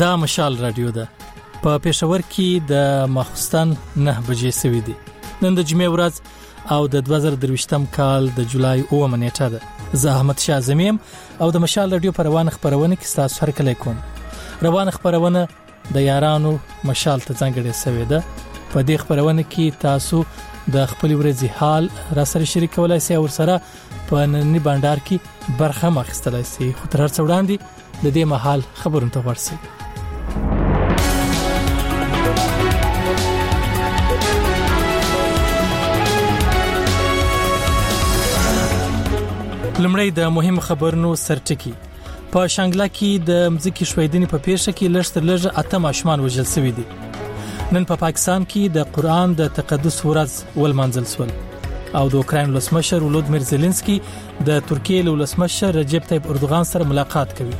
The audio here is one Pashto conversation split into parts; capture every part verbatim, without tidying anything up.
دا مشال رادیو ده. په پېښور کې د ماخستن نه بجې سوي دي. نن د جمعې ورځ او د دوه زره درویشتم کال د جولای اوومه نیټه ده. زه احمد شاه زمیم او د مشال رادیو پر روان خبرونه کې تاسو سره کلی کوم. روان خبرونه د یارانو مشال ته ځانګړې سوي ده. په دې خبرونه کې تاسو د خپل ورځې حال را سره شریکولای شئ او سره په نننی بانډار کې برخه مخستلای شئ. خو تر څو وړاندې د دې مهال خبرونه ته ورسئ. لمړی د مهم خبرونو سرټکی. په شانګلا کې د مځکې شویدنې په پیښه کې لږ تر لږه اته ماشومان وژل شوي دي. نن په پا پاکستان کې د قرآن د تقدس ورځ ولمانځل شول او د اوکراین ولسمشر ولودمیر زيلنسکي د ترکیې ولسمشر رجب طيب اردوغان سره ملاقات کوي.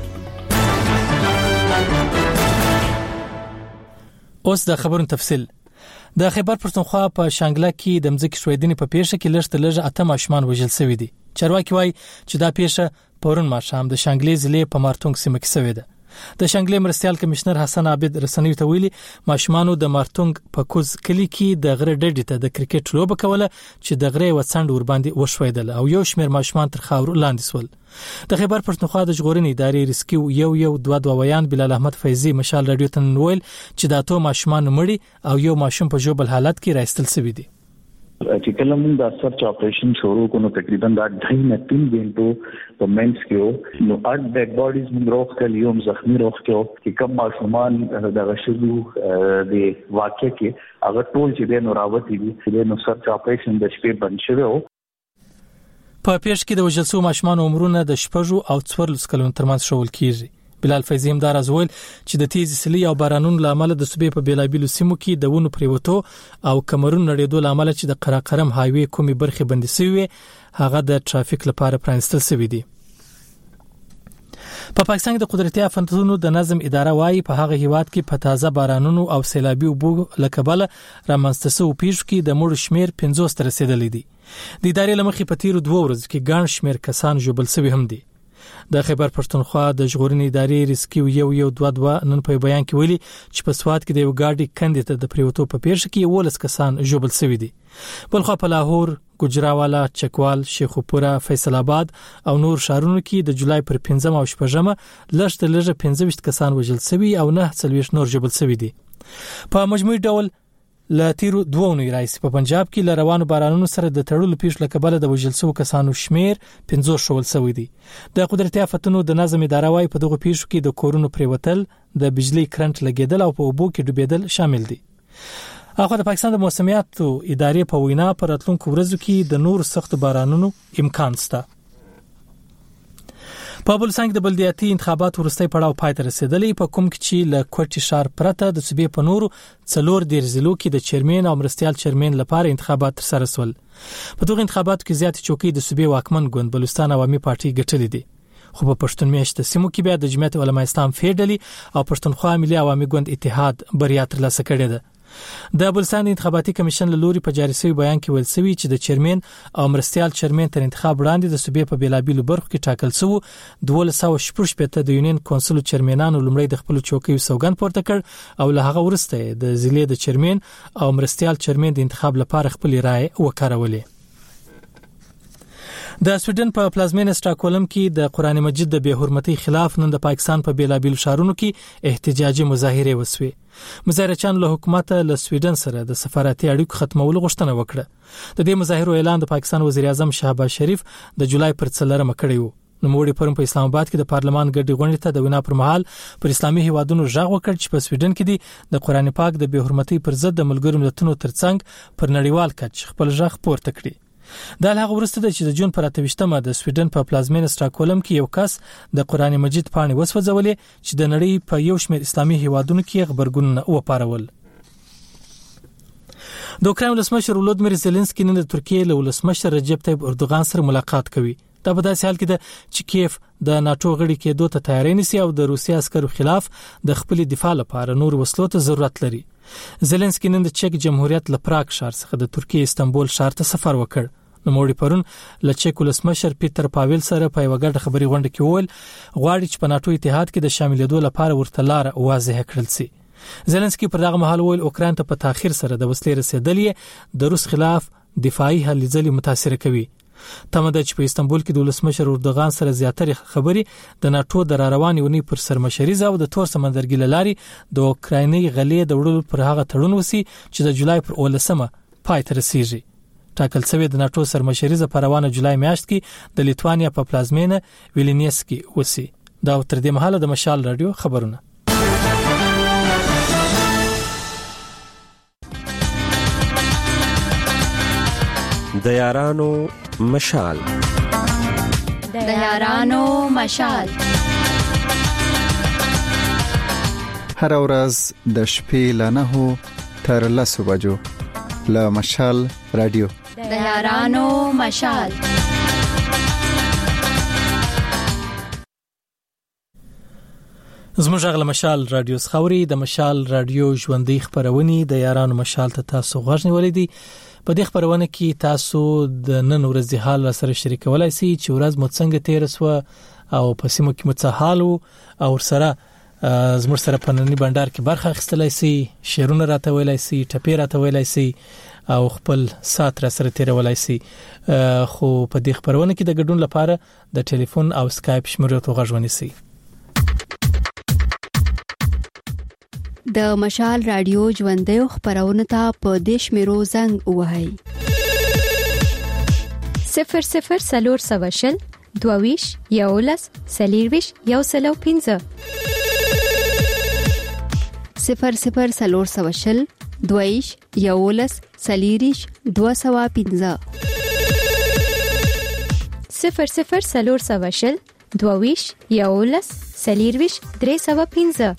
اوس د خبرونو تفصیل. د خیبر پښتونخوا په شانګلا کې د مځکې شویدنې په پیښه کې لږ تر لږه اته ماشومان وژل شوي دي. چارواکي وایي چې دا پیښه پرون ماښام د شانګلې ضلع په مارتونګ سیمه کې شوې ده. د شانګلې مرستيال کمشنر حسن عابد رسنیو ته ویلي ماشومانو د مارتونګ په کوز کلی کې د غره ډډې ته د کرکټ لوبه کوله چې د غره وڅنډ ور باندې وشویدل او یو شمېر ماشومان تر خاور لاندې سول. د خیبر پښتونخوا د ژغورنې ادارې ریسکیو یو یو دوه دوه ویان بلال احمد فیضی مشال رادیو ته ویل چې دا ټول ماشومان مړي او یو ماشوم په جوبل حالت کې راستل شوی دی. چې کله موږ د سرچ اپریشن شروع کوو تقریبا دا ډای نه تین غنټو په منځ کې نو اټ ډیډ باډیز موږ روغ کړل یو زخمی روغ کړو چې کوم ماشومان د غشلو د واقع کې هغه ټول چې د نوراوتی دي چې نو سرچ اپریشن د شپې بند شوی و. په پیښ کې د وژل ماشومان عمرونه د شپږو او څوارلس کلونو ترمنځ شول کیږي. بلال فیضی هم دار ازول چې د تیز سلی او بارانونو لامل د صوبې په بیلابیلو سیمو کې د ونو پریوتو او کمرونو نړیدو لامل چې د قراقرم هایوي کومي برخه بندي شوی هغه د ټرافیک لپاره پرانستل شوی دی. په پاکستان د قدرتي آفاتونو د نظم اداره وايي په هغه هیواد کې په تازه بارانونو او سیلابي وبو لکبل رامنځته شو پیښ کې د مړو شمیر پنځوس تر رسیدلې دي. د ادارې لمخې په تیر دوه ورځې کې ګڼ شمیر کسان جوبل شوی هم دي. د خیبر پښتونخوا د ژغورنې ادارې ریسکیو یو یو دوه دوه نن په بیان کې ویلي چې په سواد کې د یو ګاډي کندې ته د پریوتو په پیښه کې ولس کسان جوبل شوی دي. بلخو په لاهور، ګجراوالا، چکوال، شیخوپورا، فیصل آباد او نور شهرونو کې د جولای پر پنځم او شپږمه لږ تر لږه پنځه ویشت کسان وژل شوي او نه څلوېښت نور جوبل شوي دي. په مجموعي ډول ل تیرو دوه اونۍ راځي په پنجاب کې ل روانو بارانونو سره د تړلو پیښ لکبل د وژل شوو کسانو شمیر پنځوس شول شوی دی. د قدرتي آفاتونو د نظم اداره وايي په دغه پیښو کې د کورونو پریوتل، د بجلی کرنټ لګیدل او په اوبو کې ډوبېدل شامل دي. اخو د پاکستان د موسمیاتو ادارې په وینا پر راتلونکو ورځو کې د نور سخت بارانونو امکان شته. په بلوچستان کې د بلدیاتي انتخاباتو وروستي پړاو پای ته رسیدلی په کوم کې چې ل کوټي شهر پرته د صوبې په نورو څلور ډیرزلو کې د چیرمن او مرستيال چیرمن لپاره انتخابات تر سره شول. په دغه انتخاباتو کې زیات چوکۍ د صوبې واکمن ګوند بلوچستان عوامي پارټي ګټلې دي. خو په پښتون میاشت سیمو کې بیا د جمعیت علماء اسلام فیډلی او پښتونخوا ملي عوامي ګوند اتحاد بریا ترلاسه کړې ده. د بلوچستان انتخاباتي کمیشن له لوري په جاري شوی بیان کې ویل شوی چې د چیرمن او مرستيال چیرمن تر انتخاب وړاندې د صوبې په بیلابیلو برخو کې ټاکل شو. دوه سوه شپږ پته د یونین کونسل چیرمنانو لومړی د خپل چوکۍ سوګند پورته کړ او له هغه وروسته د ضلع د چیرمن او مرستيال چیرمن د انتخاب لپاره خپل رائے وکړولې. د سویډن په پلازمینه سټاکهولم کې د قرآن مجید د بے حرمتۍ خلاف نن د پاکستان په بیلابیل شهرونو کې احتجاجي مظاهره وسوي. مظاهرچیان له حکومت له سویډن سره د سفارتي اړیکو ختمولو غوښتنه وکړه. د دې مظاهرو اعلان د پاکستان وزیر اعظم شهباز شریف د جولای پر څلورمه کړی و. نوموړي پرون په اسلام آباد کې د پارلمان ګډي غونډې ته د وینا پر مهال پر اسلامي هیوادونو ژغ وکړ چې په سویډن کې دي د قرآن پاک د بے حرمتۍ پر ضد د ملګرو ملتونو ترڅنګ پر نړیوال کچ خپل ژغ پورته کړي. دا هغه ورسته چې د جون پر اته ویشتمه د سویډن په پلازمینه سټاکهولم کې یو کس د قرآن مجید پاڼې وسوځولې چې د نړۍ په یو شمېر اسلامي هیوادونو کې خبرګونونه وپارول. د اوکراین ولسمشر ولودمیر زيلنسکي نن د ترکیې له ولسمشر رجب طيب اردوغان سره ملاقات کوي. دا په داسې حال کې ده چې کیف د ناتو غړي کېدو ته تیاری نیسي او د روسي عسکرو خلاف د خپل دفاع لپاره نور وسلو ته ضرورت لري. زيلنسکي نن د چک جمهوریت له پراګ ښار څخه د ترکیې استانبول ښار ته سفر وکړ نوموړي پرون له چیک ولسمشر پیټر پاویل سره په یو غټه خبري غونډه کې وویل غواړي چې په ناتو اتحاد کې د شاملېدو لپاره ورته لار واضح کړل شي. زيلنسکي پر دغه مهال ویل اوکران ته په تاخير سره د وسلې رسیدلې د روس خلاف دفاعي هلې ځلې متاثر کوي. تمه ده چې په استانبول کې د ولسمشر اردوغان سره زیاتره خبري د ناتو د رواني ونی پر سرمشري او د تور سمندرګي لاري د اوکرایني غلې د وړلو پر هغه تړون وسی چې د جولای پر اولسمه پای ته رسیږي. ټاکل شوی د ناتو سرمشري ز په روانه جولای میاشت کې د لیتوانیا په پلازمینه ویلنیس کې وسی. دا تر دې مهاله د مشال رادیو خبرونه. د یارانو مشال د یارانو مشال هر ورځ د شپې له نهو تر لسو بجو له مشال رادیو د یارانو مشال. زموږ غل مشال رادیو خوري د مشال رادیو ژوندۍ خبرونه د یارانو مشال ته تاسو غوښنه ولیدي. په دې خبرونه کې تاسو د نن ورځې حال سره شریکولای شئ چې ورځ مو څنګه تیر سو او په سیمو کې متصحال او سره زموږ سره په نننی بندر کې برخه اخیستلای شئ، شعرونه راته ویلای شئ، ټپې راته ویلای شئ او خپل سات را سره تیرولای شئ. خو په دې خبرونه کې د ګډون لپاره د ټلیفون او سکایپ شمیرو ته غوښونی شئ. د مشال رادیو ژوندۍ خبرونه ته په دیش میرو زنګ وهاي صفر صفر سلور سواشل دوویش یولس سلیرویش یو سلو پینزه صفر صفر سلور سواشل دوویش یولس سلیریش دو سوا پینزه صفر صفر سلور سواشل دوویش یولس سلیرویش درې سوا پینزه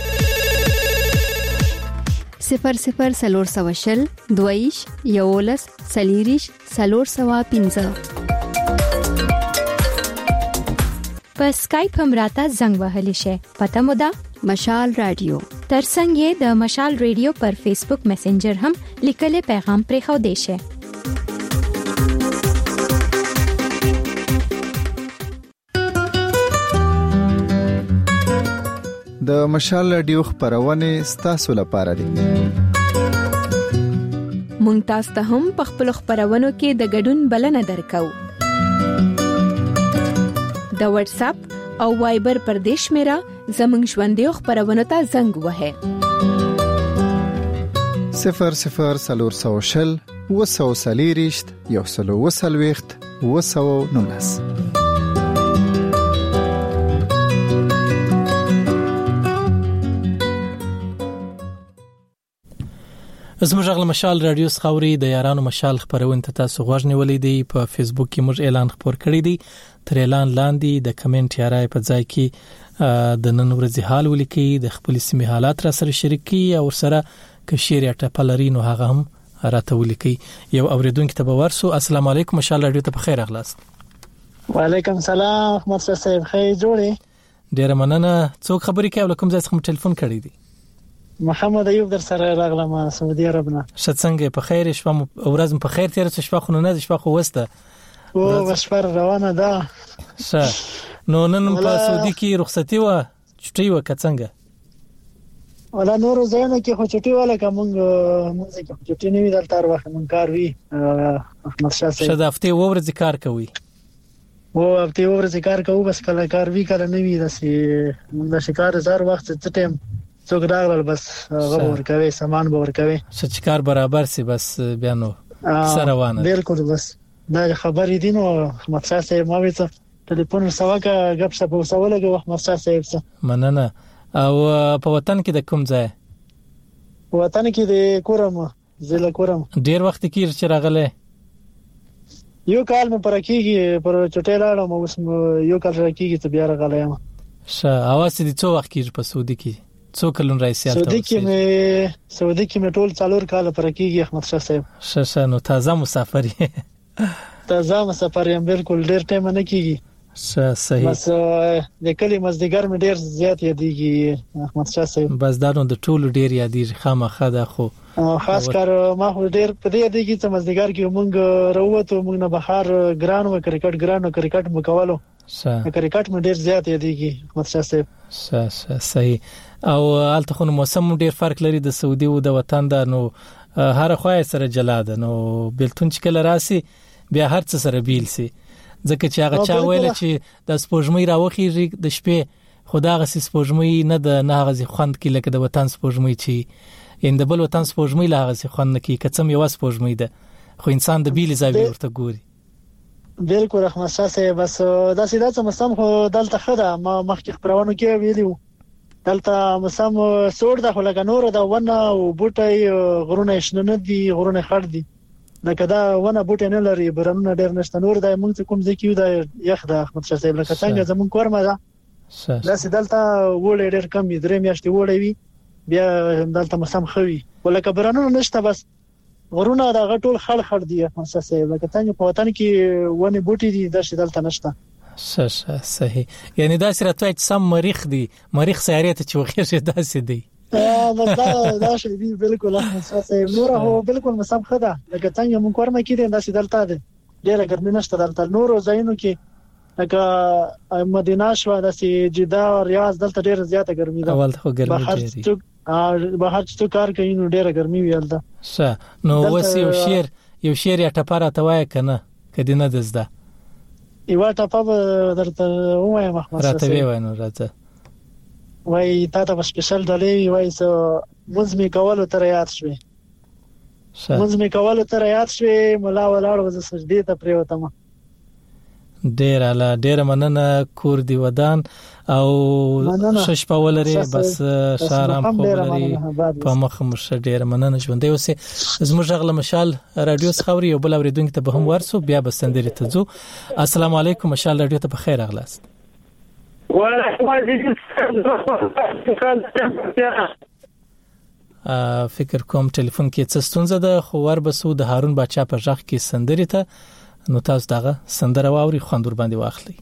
صفر صفر سلور سواشل دویش یولس سلیریش سلور سوا پینزه. په سکایپ هم راته زنګ وهلی شي. پته مو ده مشال رادیو. ترڅنګ یې د مشال رادیو پر فیسبوک میسنجر هم لیکل پیغام پرې خو دی شي. د مشال رادیو خبرونه ستاسو لپاره دي. مونږ تاسو ته هم په خپل خبرونو کې د ګډون بلنه درکو. د واتس اپ او وایبر پر دیش میرا زمنګ ژوندۍ خبرونه ته زنګ وهه صفر صفر سلور سوشل وسو سلیریشت یو سلو وسلويخت وسو نونس. زموږ غل مشال رادیو خوري د یارانو مشال خبرونه ته تاسو غوښنه ولیدي. په فیسبوک کې موږ اعلان خبر کړی دی. تر اعلان لاندې د کمنټ یارای په ځای کې د نن ورځې حال ولیکي، د خپل سیمه حالات را سره شریکي او سره کشیر یا ټپلرینو هغه هم راته ولیکي. یو اوریدونکو ته ورسو. السلام علیکم مشال رادیو ته بخیر اغلاست. وعلیکم السلام احمد صاحب خیر جوړی. ډیر مننه. څوک خبرې کوي کوم ځای څخه ټلیفون کړی دی؟ محمد ایوب در سره راغلم سعودي عرب نه. شڅنګ په خیر شپه ورځ په خیر تیر څه شپه خو نه شپه خو وسته او وشپر روانه ده. ښه نو نن په سعودي کې رخصتي و چټي و کڅنګ ولا نور زینه کې خو چټي ولا کوم موږ کې چټي نه وی دلته وخت من کار وی احمد شاه صاحب شدا هفته ورځ کار کوي او هفته ورځ کار کوي بس کله کار وی کله نه وی داسې د شکار زار وخت څه ټیم څوک راغل بس غوړ کوي سامان به ور کوي څه کار برابر سي بس بیا نو سره وانه بالکل بس دا خبرې دي نو احمد شاه صاحب ما ویته ټلیفون سواکه غب شپ وسوله کې احمد شاه صاحب څه مننه. او په وطن کې د کوم ځای؟ وطن کې د کورم زله کورم. ډیر وخت کې چې راغله؟ یو کال مې پر کېږي پر چټه لاړم اوس یو کال راکېږي ته بیا راغلم. ښه اواز دې څو وخت کې په سعودي کې څو کلون رئیسیت سعودي کې مې سعودي کې مې ټول څلور کال پر کېږي احمد شاه صاحب. ښه ښه نو تازه مسافر یې. تازه مسافر یم بالکل ډیر ټایم نه کېږي. ښه صحیح. بس د کلی مزدګر مې ډیر زیات یادېږي احمد شاه صاحب. بس دا نو د ټولو ډیر یادېږي خامخا ده خو خاص کار ما خو ډیر په دې دی کې چې مزدګار کې مونږ راوته مونږ نه بهر ګران و کرکټ ګران و کرکټ مکولو صح کرکټ مې ډیر زیات یادېږي متشا صاحب صح صح صحیح او الته خو موسم ډیر فرق لري د سعودي او د وطن د نو هر خوای سره جلاده نو بلتون چې کله راسي بیا هر څه سره بیل سي ځکه چې هغه چا ویل چې د سپوږمۍ راوخیږي د شپې خدای غسي سپوږمۍ نه د ناغزي خوند کې لکه د وطن سپوږمۍ چې ان د بل وطن سپوږمۍ لا غسي خوند کې کڅم یو سپوږمۍ ده خو انسان د بیل زاویه ورته ګوري بالکل رحمت شاه صاحب بس دا سیده چې مسم خو دلته خده ما مخکې خبرونه کې ویلو دلته مسم سور د خلک نور د ونه او بوټي غرونه شنه دي غرونه خړ دي لکه دا ونه بوټي نه لري برنونه ډېر نشته نور د موږ کوم ځکه یو د یخ د احمد شاه صاحب لکه څنګه زمون کورمه ده دا سیدلته وړ ډېر کم درې میاشتې وړي وي بیا دلته مسم خوي ولکه برنونه نشته بس غرونه دا غټول خړ خړ دي احمد شاه صاحب لکه څنګه په وطن کې ونه بوټي دي دا سیدلته نشته صح صحیح یعنی دا سره ته سم مریخ دی مریخ سیاره ته چوخه دا سې دی اه دا دا شی دی بالکل احمد شاه صاحب نور هو بالکل مسم خدا لکه څنګه مون کورمه کې دا سیدلته ده ډیره ګرمي نشته دلته نور زاینو کې لکه مدینه شو د سی جده او ریاض دلته ډیره زیاته ګرمي ده اول خو ګرمي ډیره بهر چې کار کوي نو ډیره ګرمي ویل ده ښه نو وسی یو شیر یو شیر یا ټپاره توای کنه کدی نه دزده یو ټپه درته وایم احمد راته وی وینو راته وای تا ته سپیشل دلې وای سو مزمي کول تر یاد شوي مزمي کول تر یاد شوي مولا ولاړ وز سجدي ته پریوتم ډیر اعلی ډیر مننه کور دی ودان او شش په ولري بس شارم خو لري په مخ مشه ډیر مننه ژوندې اوسه زموږ غل مشال رادیو څخوري یو بل اوریدونکو ته به هم ورسو بیا به سندري ته ځو السلام علیکم مشال رادیو ته بخیر اغلاست فکر کوم ټلیفون کې څه ستونزه ده خو ور بسو د هارون بچا په ځخ کې سندري ته نو تاسو دغه سندره واوري خوندور باندې واخلي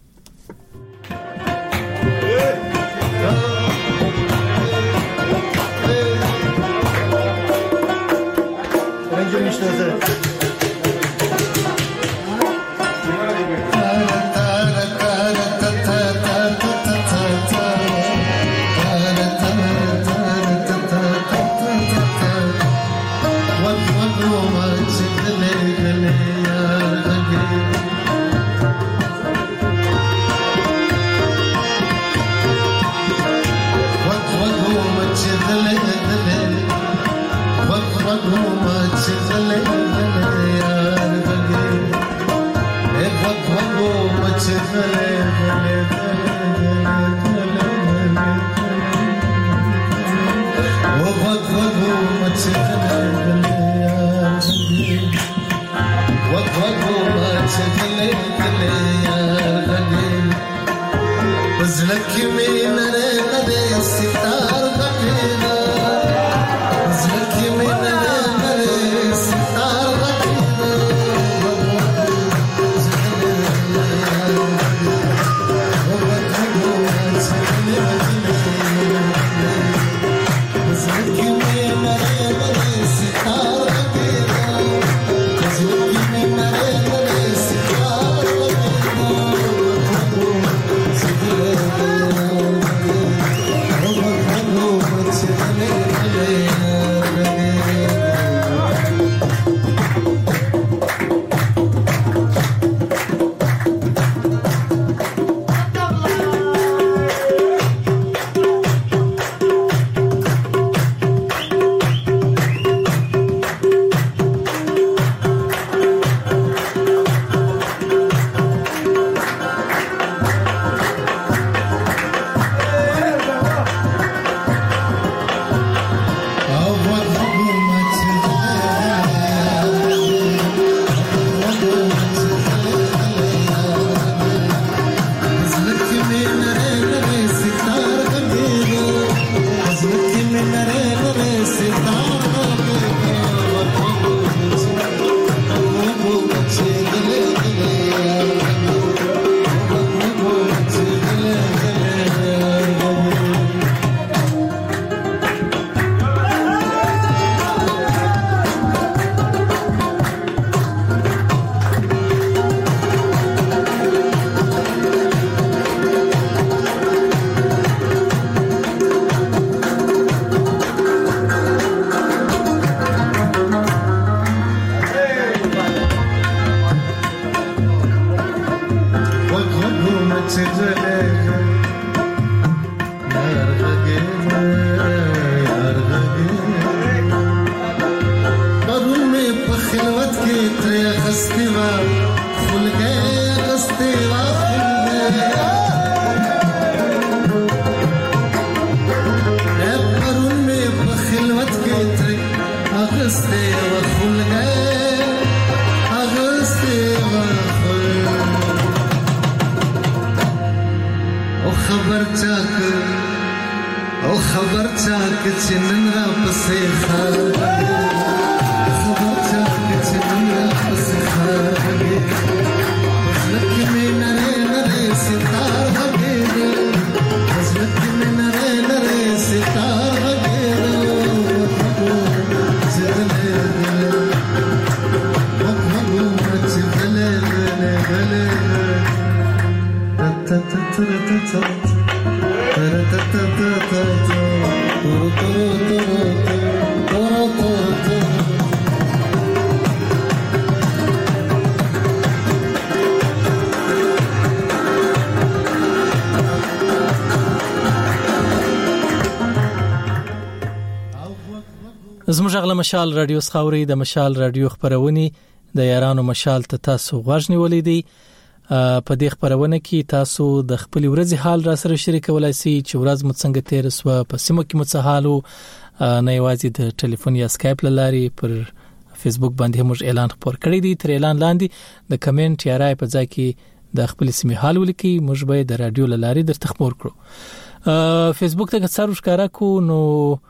اغستوا خلګه اغستوا پرون می په خلوت کې تر اغستوا خلګه اغستوا او خبر چاک او خبر چاک چې نن را پسې خاله خبر چاک چې نن را پسې خاله لکه مې نره نره ستار وګېږي لکه مې نره نره ستار وګېږي چې دلې وګړو چې دلې دلې تا تا تا تا زموږ غل مشال رادیو سخاوري د مشال رادیو خبرونه د یارانو مشال ته تاسو غوښنی ولیدي په دې خبرونه کې تاسو د خپل ورځې حال را سره شریکولای شئ چې ورځ مو څنګه تیر سو په سیمه کې مو څه حالو نه یوازې د ټلیفون یا سکایپ لاري پر فیسبوک باندې موږ اعلان خبر کړی دی تر اعلان لاندې د کمنټ یا رائے په ځای کې د خپل سیمه حال ولیکي موږ به د رادیو لاري درته خبر کړو فیسبوک ته څارو ښکارا کو نو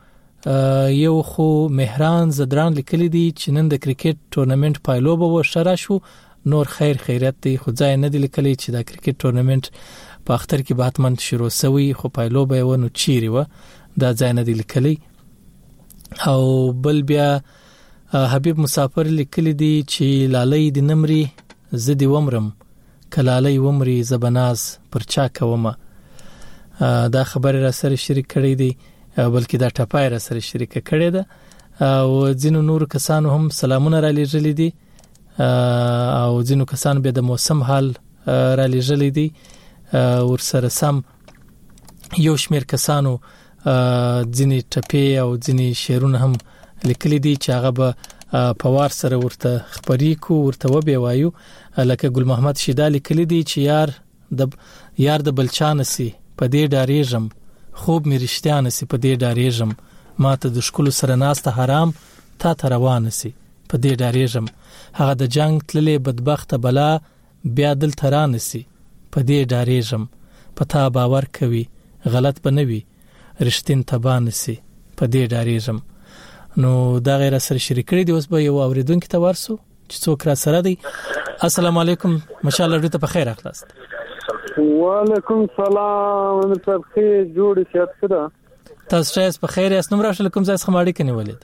یو خو مهران زدران لیکلی دی چې نن د کرکټ ټورنمنت پایلوبه و شرا شو نور خیر خیرت دی خو ځای نه دی لیکلی چې دا کرکټ ټورنمنت په اختر کې باتمن شروع شوی خو پایلوبه و نو چیرې و دا ځای نه دی لیکلی او بل بیا حبیب مسافر لیکلی دی چې لالۍ د نمرې زدي ومرم کلالۍ ومري زبناز پر چا کومه دا خبر را سره شریک کړی دی بلکې دا ټپای را سره شریک کړی ده او ځینو نور کسانو هم سلامونه را لېږلي دي او ځینو کسانو به د موسم حال را لېږلي دي ور سره سم یو شمیر کسانو ځینې ټپې او ځینې شعرونه هم لیکلي دي چې هغه به په وار سره ورته خبرې کو ورته وبې وایو لکه ګل محمد شیدا لیکلي دي چې یار د یار د بلچان سي په دې ډاریږم خوب می رښتیا نسی په دې ډاریږم ماته د شکل سره ناسته حرام تا ته روان نسی په دې ډاریږم هغه د جنگ تللې بدبخت بلا بیا دل تران نسی په دې ډاریږم پتا باور کوي غلط بنوي رښتین تبان نسی په دې ډاریږم نو دا غیر سره شریک کړی دی اوس به یو اوریدونکو ته ورسو چې څوک را سره دی السلام علیکم ماشاءالله دې ته په خیر اخلاص وعلیکم السلام مستر خیر جوړ شئ خدا تاسو ته په خیر یاست نو راشه کوم ځای څخه ماړی کني ولید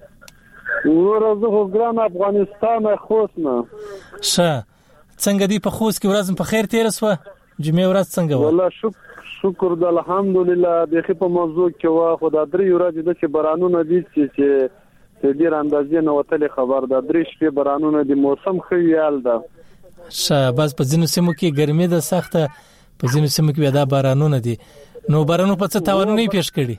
ورځو خو ګران افغانستان خوښنه شه څنګه دی په خوست کې ورځ په خیر تیر سو جمعه ورځ څنګه و والله شکر شکر د الحمدلله د خې په موضوع کې وا خدای درې ورځې د چې بارانونه دي چې چې ډیر اندازې نه وتلې خبر ده درې شپې بارانونه دي موسم خیال ده شه بس په ځینو سیمو کې ګرمي ده سخته په ځینو سیمو کې دا بارانونه دي نو بارانو په څه تاوانونه پیښ کړي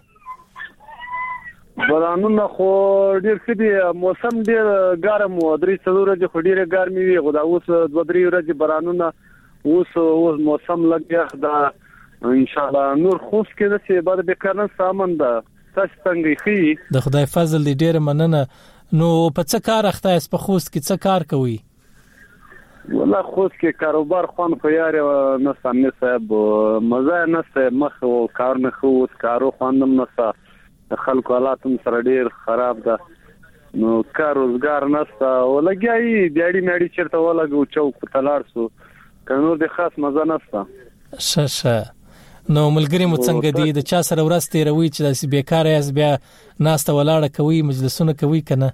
بارانونه خو ډیر ښه دي موسم ډیر ګرم و درې څلور ورځې خو ډیر ګرمي وي خو دا اوس دوه درې ورځې بارانونه اوس اوس موسم لګیخ ده ان شاء الله نور خوش کې د څه بعد به کارن سامان ده تاسو څنګه خي د خدای فضل دې ډیر مننه نو په څه کار اخته اس په خوست کې څه کار کوي والله خوست کې کاروبار خوان خو یار نه سامنے صاحب مزه نه سه مخ او کار نه خو کارو خواندم نه سه خلکو حالاتم سره ډیر خراب ده نو کار روزګار نشته ولګي دیاړي مېړي چیرته ولګو چوک په تلار سو کنو د خاص مزه نشته شه شه نو ملګری مو څنګه دی د چا سره ورځ تیروي چې داسې بیکاره یاس بیا ناسته ولاړه کوي مجلسونه کوي کنه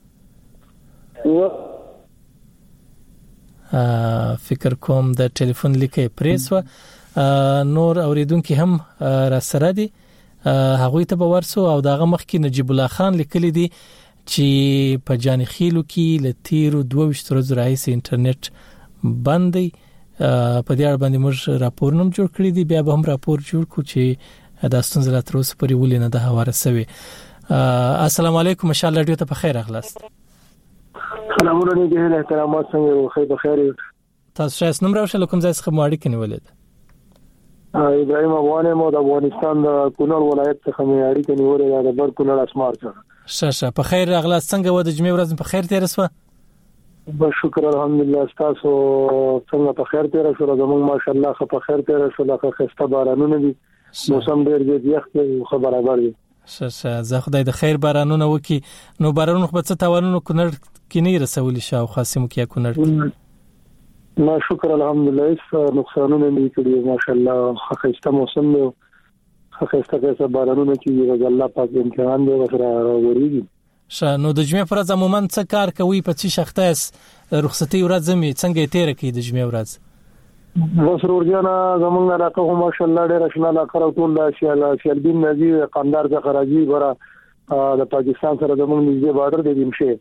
فکر کوم د ټلیفون لیکه پریسو نور اوریدونکو هم را سره دي هغه ته به ورسو او دغه مخکې نجیب الله خان لیکلی دی چې په جان خیلو کې لتیرو دوه ویشت ورځې راځي انټرنیټ بندي په دې اړه باندې موږ راپور نوم جوړ کړی دی بیا به هم راپور جوړ کو چې دا ستونزه لا تر اوسه پورې ولې نه ده هواره سوي السلام علیکم ان شاء الله ډیو ته په خیر اخلاص سلامونه دې احترامات څنګه خو به خیر تاسو شایست نمبر او شل کوم ځای څخه مو اړیکه نیولې ده؟ ابراهیم افغان مو د افغانستان د کونړ ولایت څخه مې اړیکه نیولې ده د بر کونړ اسمار څخه. شاشه په خیر راغلا څنګه و د جمعې ورځ په خیر تیر شوه؟ به شکر الحمدلله تاسو څنګه په خیر تیر شو؟ زموږ ماشاءالله خو په خیر تیر شو، لکه خسته بارانونه دي، موسم ډیر دی یخ خو برابر دی. شاشه زه خدای د خیر بارانونه وکي. نو بارانونه خو څه تاوانونه کونړ کې نه رسولي شاو خاصه مو کې کونړ؟ ما شکر الحمدلله هیڅ نقصانونه نه کړی ماشاءالله، خسته موسم دی، خسته کیسه بارانونه کې الله پاک امتحان دی وسره راوړي. ش نو د جمعې پر ورځ عموما څه کار کوي؟ په څه شخته رخصتي ورځ مې څنګه تیر کوي د جمعې ورځ؟ بس ورجانا زمونږ نه راکو ماشاءالله ډېر شنه لا کړو ټول د شیال شیالبین نزی قندار څخه راځي برا د پاکستان سره زمونږ نږدې بارډر دی دمشه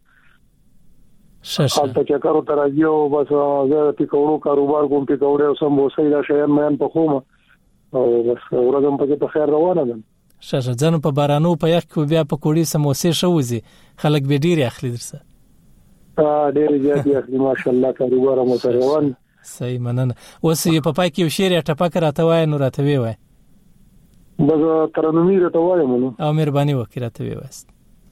شاشه حالت چکرو ترازیو بس زه پکوړو کاروبار کوم پکوړې او سم وسې دا شیان مېن په خومه او بس ورځم په په خیر روانه ده. شاشه ځنه په بارانو په یخ کې بیا پکوړې سموسې شوځي خلک به ډیر اخلي درسه. ا ډیر زیات اخلي ماشاءالله کاروبار مو روان. صحیح مننه. اوس یې په پای کې یو شعر ټپک راته وای نو راته وی وای. بغه ترنمي راته وای مونږ. او مهرباني وکړه ته وی واست.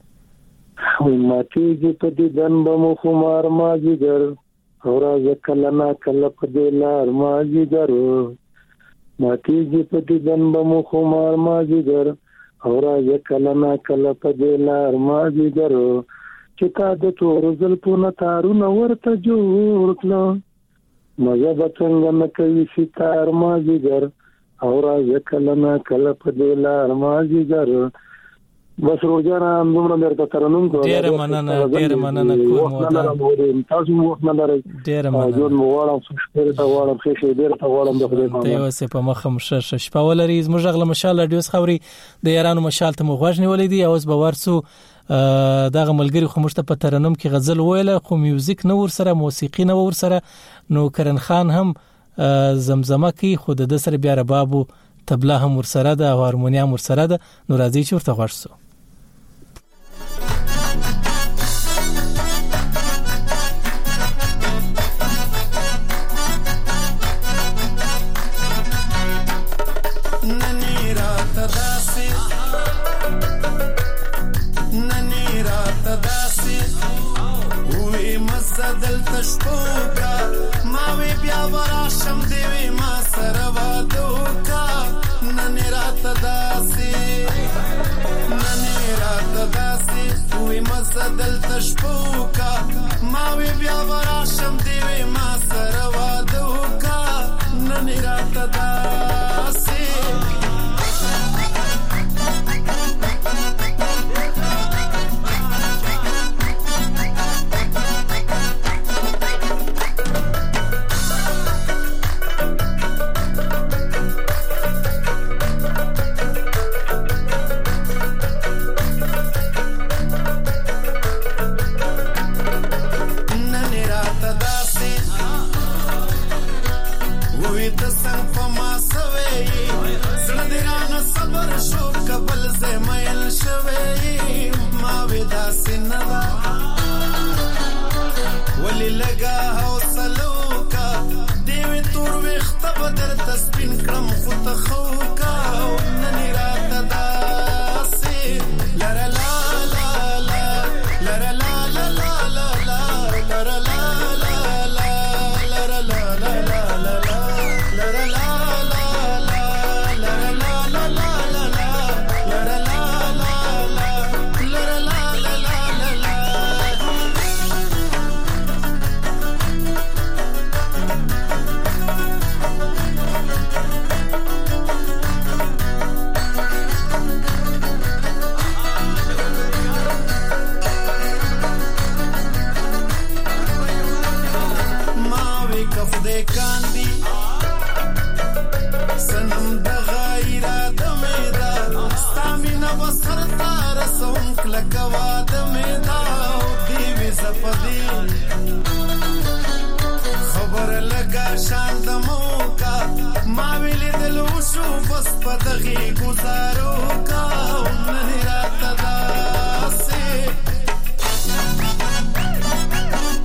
وای ماتي دې په دې دن به مو خمار ما جګر اورا ځکل نه کله په دې لار ما جګر ماتي دې په دې دن به مو خمار ما جګر اورا ځکل نه کله په دې لار ما جګر چې تا د تور زلفونو تارونه ورته جوړ کړو مزه بڅنګ نه کوي ستار ما جګر اورا ځکل نه کله په دې لار ما جګر. بس روزانه موږ درته ترنم کوو. ډیر مننه ډیر مننه کوم تاسو مو نه لرئ. ډیر مننه جون مو واړم څه ته واړم څه ډیر ته واړم د خدای په امان. ته په مخه مشه شپه ولري زموږ غل مشال رادیوس خوري د یارانو مشال ته مو غوښ نیولې دي. اوس به ورسو دغه ملګری خو مشته په ترنم کې غزل ویله خو میوزیک نو ور سره موسیقي نو ور سره نو کرن خان هم زمزمه کوي خو د سره بیا ربابو تبلا هم ور سره ده او هارمونیام ور سره ده. نو راځي چې ورته غوښسو. دل تشپوکا ما وی بیا وراشم دیوی ما سره وادوکا ننی رات داسی ننی رات داسی وی مزه دل تشپوکا ما وی بیا وراشم دیوی ما سره وادوکا ننی رات داسی ولی لگا حوصلو کا دیوی تور ویخت بدر تسپین کرم خود خوکا ننی رات داسی لرا لا لا لا لرا لا لا لا لا لا لرا لا لا لا لرا لا لا لا لا لرا لا لا لا لرا لا لا لا لا لرا لا لا لا لرا لا لا لا کاندي سنم د غیره د میدا ستامینا وسر تار سوم کلکوا د میدا دی وی زپدی خبر لگا شان د موکا ما ویل دلو شو بس پدغي گزارو کا نه رات داسي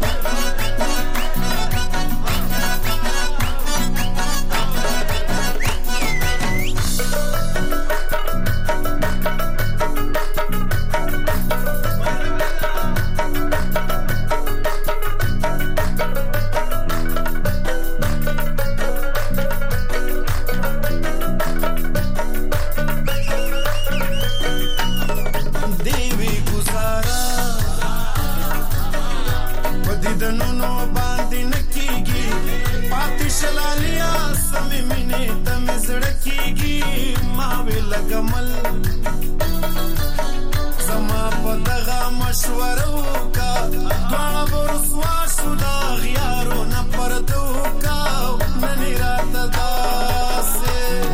ارمانونو باندې نکیږي پاتې شلالیا سمې مینې ته مې زړه کیږي ما وی لګمل زما په دغه مشوره وکا دواړه ورسوا شو دا غیارو نه پردو کا نن راته داسې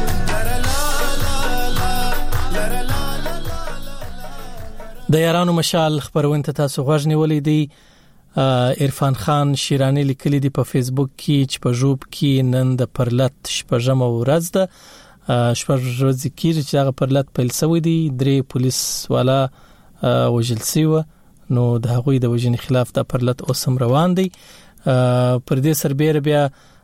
د یارانو مشال خبرونه تاسو غوښ نیولې دی عرفان خان شیرانی لیکلی دی په فیسبوک کې چې په جوب کې نن د پرلط شپږم ورځ ده شپږ ورځې کې چې هغه پرلط پیل شوی دی درې پولیس والا وجل سیوه نو د هغوی د وجنې خلاف د پرلط اوسم روان دی پر دې سربېره بیا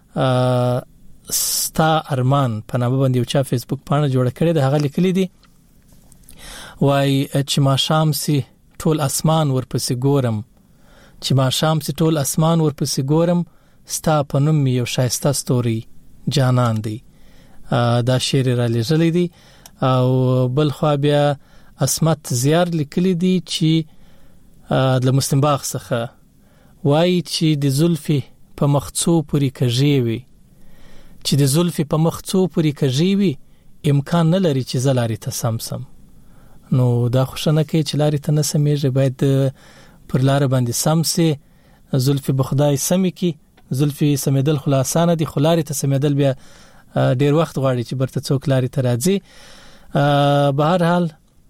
ستا ارمان په نامه باندې یو چا فیسبوک پاڼه جوړه کړې ده هغه لیکلی دی وای چې ما شام سي ټول اسمان ورپسې ګورم چې ما شام سي ټول اسمان ورپسې ګورم ستا په نوم یو شایسته ستوري جانان دی دا شعر را لېږلی دی او بل خو بیا اسمت زیار لیکلی دی چې د مسلم باغ څخه وای چې د زلفي په مخڅو پوری کږي وي چې د زلفي په مخڅو پوری کږي وي امکان نه لري چې زلاري ته سم سم نو دا خوشنه کې چې لاري ته نه سمېږي باید پر لار باندې سم سي زلفي بخدای سمي کی زلفي سمېدل خلاصانه دي خلاري ته سمېدل بیا ډیر وخت غواړي چې برته څوک لاري ته راځي به هر حال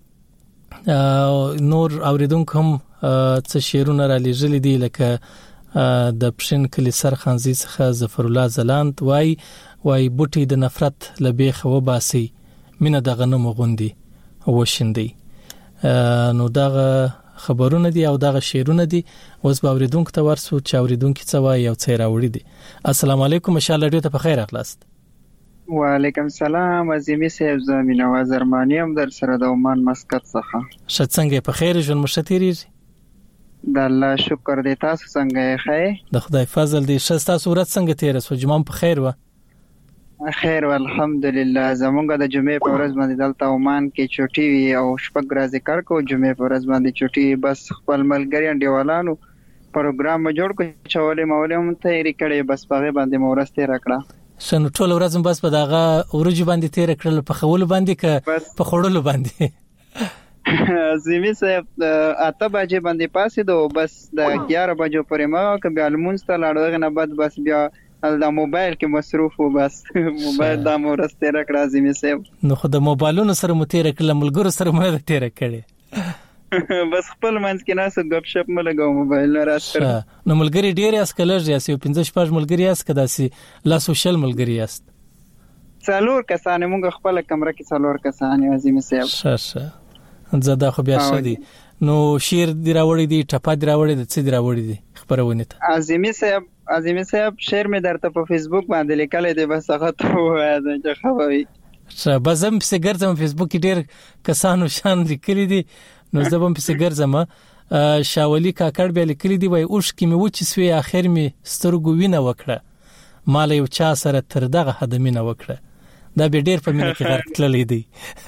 نور اوریدونکو هم څه شعرونه را لېږلي دي لکه د پښین کلی سرخانزي څخه ظفر الله زلاند وای وای بوټي د نفرت لبیخ و باسي مینه د غنم غوندي وشندي نو دغه خبرونه دي او دغه شعرونه دي اوس به اوریدونکو ته ورسو چې اوریدونکو څه وایي او څه راوړي دي السلام علیکم ان شاء الله ډیره په خیر اخلاص وعلیکم السلام عظیمی صاحب زمینه و زرمانی هم در سره د عمان مسقط څخه شت څنګه په خیر ژوند مشتریږي د الله شکر دې تاسو څنګه یې خیر د خدای فضل دې شت تاسو ورځ څنګه تیر سو جمعه په خیر و خیر والحمدلله زمونږ د جمعې په ورځ باندې دلته عمان کې چوټي وي او شپږ ورځې کار کو جمعې په ورځ باندې چوټي بس خپل ملګری انډیوالانو پروګرام جوړ کو چولې مولې هم تیاری کړې بس په باندې مورس تیر کړه شنو ټول ورځ بس په دغه ورځ باندې تیر کړل په خول باندې ک په خړول باندې زمي صاحب اته بجې باندې پاسې دو بس د اګیاره بجو پرې ما ک بیا المونسته لاړو نه بعد بس بیا د موبایل کې مصروف و بس موبایل د مورس تیر کړه زمي صاحب نو خو د موبایلونو سره مو تیر کړل ملګرو سره مو تیر کړی بس خپل منځ کې ناس غب شپ ملګاو موبایل نه راس کړ نو ملګری ډیر اس کلر یاسي پنځه شپږ ملګری اس کداسي لا سوشل ملګری است څلور کسانه مونږ خپل کمره کې څلور کسانه عظیم صاحب شه شه زدا خو بیا شدي نو شیر دی راوړی دی ټپا دی راوړی دی څه دی راوړی دی خبرونه ته عظیم صاحب عظیم صاحب شیر مې درته په فیسبوک باندې لیکل دی بس هغه ته وایي چې خبري شه بزم په ګرځم فیسبوک کې ډیر کسانو شان لیکلي دي نو زبم په ګرځم شاولي کاکړ به لیکلي دی وای اوش کې مې و چې سوی اخر مې سترګو وینه وکړه مال یو چا سره تر دغه حدمینه وکړه دا به ډیر په مینه کې غرق تللی دی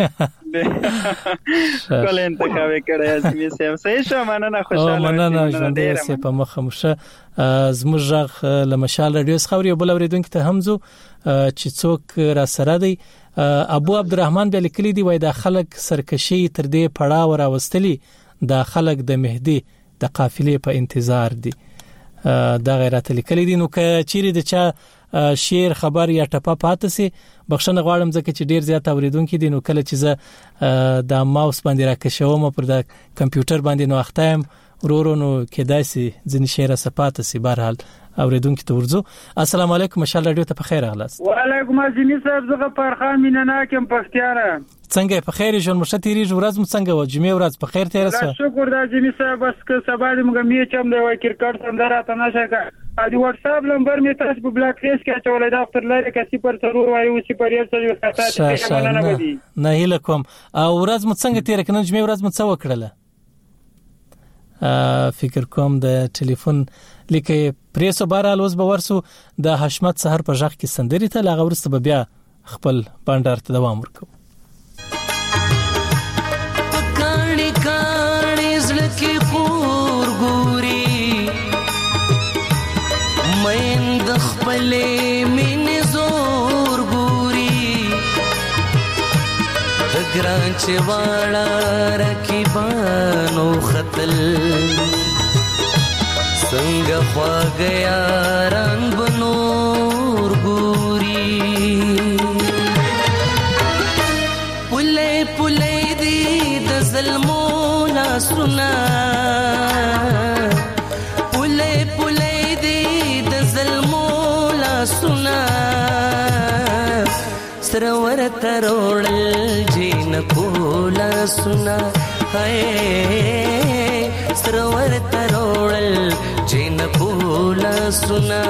کله انتخاب کړی عظیم صاحب صحیح شو مننه خوشاله مننه ژوند دې سه په مخه مشه زموږ لمشال رادیو خبري بل اوریدونکو ته همزو چې څوک را سره دی ابو عبدالرحمن به لیکلی دی وای د خلک سرکشي تر دې پړاو راوستلی د خلک د مهدی د قافلې په انتظار دي دا غیرت لیکلی دي نو ک چیرې د چا شیر خبر یا ټپه پاتې سي بخښنه غواړم ځکه چې ډیر زیات اوریدونکو دي نو کله چې زه د ماوس باندې راکښوم پر د کمپیوټر باندې نو اختایم ورورو نو کېدای سي ځنی شیر صفات سي بهرحال اوریدونکو ته ورزو السلام علیکم مشال رادیو ته په خیر اغلاس وعلیکم السلام صاحب زغه فرخان میننا کوم پختیاره څنګه په خیر ژوند مشتری ورځ مو څنګه و جمعې ورځ په خیر تیر سره شکر د جمی صاحب بس که سبا دې موږ میچ هم دی وای کرکټ سندره ته نشه کا د واتس اپ نمبر می تاسو په بلاک لیست کې چولې دا خپل لري کسي پر ضرور وای او سی پر یو څه خاطر نه نه هله کوم او ورځ مو څنګه تیر کنه جمعې ورځ مو څه وکړله فکر کوم د ټلیفون لیکه پریسو بارال اوس به ورسو د حشمت سحر په ځخ کې سندري ته لاغه ورسته بیا خپل بانډار ته دوام ورکو کانی کانی زړه کې خور ګوري میند خپلې مینې زور ګوري د ګران چې واړه رقیبانو خطل څنګه خواږه یاران به نور ګوري پلې پلې دي د ظلمو لاسونه پلې پلې دي د ظلمو لاسونه سره ورته روړل جین کولا سنا هاي سره ورته روړل جین کولا سنا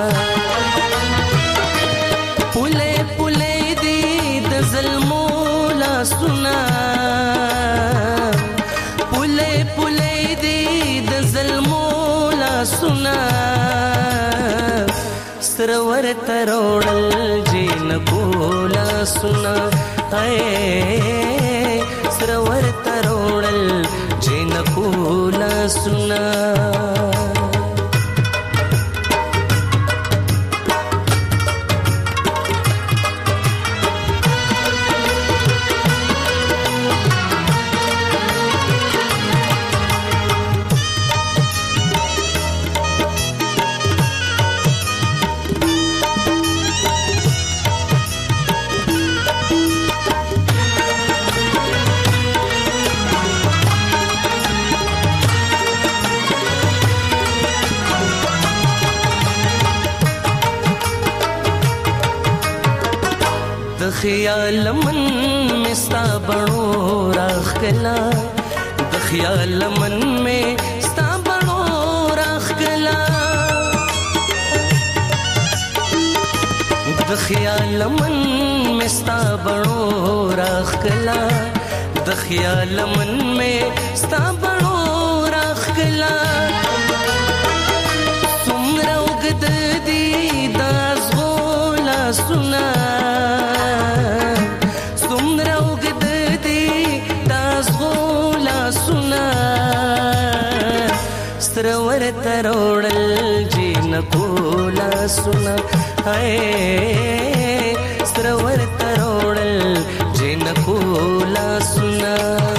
پلې پلې دي د ظلمو لاسونه پلې پلې دي د ظلمو لاسونه سره ورته روړل جین کولا سنا هاي سره ورته روړل جین کولا سنا خیال من مستا بڑو راخ کلا د خیال من میں ستا بڑو راخ کلا د خیال من مستا بڑو راخ کلا د خیال من میں ستا بڑو راخ کلا سمرا وګد دی داس غولا سنا سره ورته روړل جین کولا سنا هاي سره ورته روړل جین کولا سنا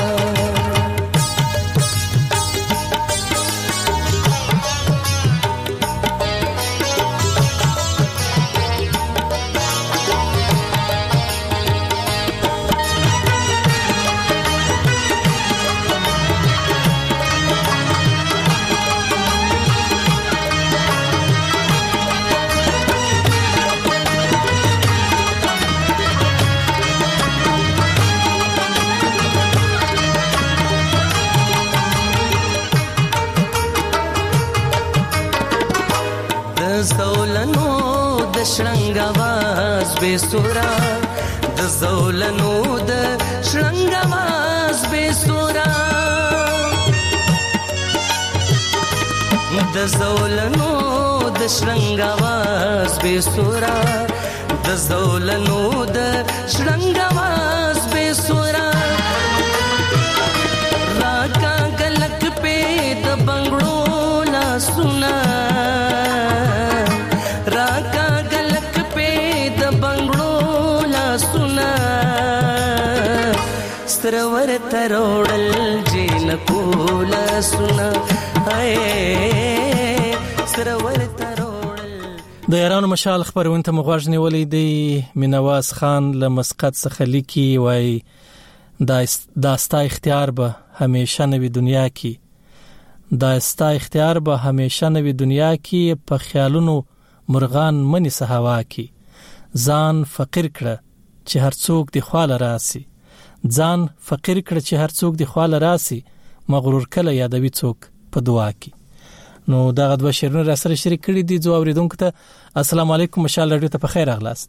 زولنو د شرنګ आवाज به سورا د زولنو د شرنګ आवाज به سورا د زولنو د شرنګ आवाज به سورا د زولنو د شرنګ आवाज به سورا راکا گلک په د بنگړو لا سنا راکا گلک په د بنگړو لا سنا سره ورته روړل جین کولا سنا هاي سره ورته روړل د یارانو مشال خبرونه مغوږ نیولې دی مینواز خان له مسقط څخه لیکي وای دا ستا اختیار به همیشه نوی دنیا کې دا ستا اختیار به همیشه نوی دنیا کې په خیالونو مرغان منی سهوا کې ځان فقیر کړه چې هر څوک دی خواله راسي ځان فقیر کړه چې هر څوک دی خواله راسي مغرور کله یادوي څوک په دعا کې نو دا غد بشیرونه را سره شریک کړي دي جو اوریدونکو ته السلام علیکم مشال رادیو ته په خیر اغلاست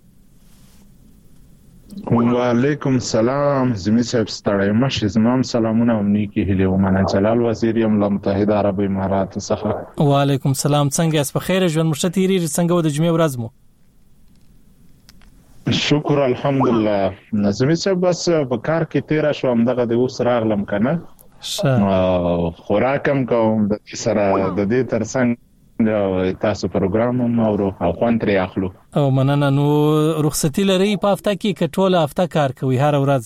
وعلیکم السلام زمي صاحب ستړی مشه زمام سلامونه امني کې هلي ومنه جلال وزیر یم له متحده عرب امارات څخه وعلیکم السلام څنګه اس په خیر ژوند مشتتيري څنګه و د جمعې ورځ مو شکر الحمدلله زمي صاحب بس په کار کې تیر شو هم دغه د اوس راغلم کنه خوراکم کوم د سره د دې ترڅنګ تاسو پروګرام هم اورو او خوند ترې اخلو. او مننه. نو رخصتي لري په هفته کې که ټوله هفته کار کوي هر ورځ؟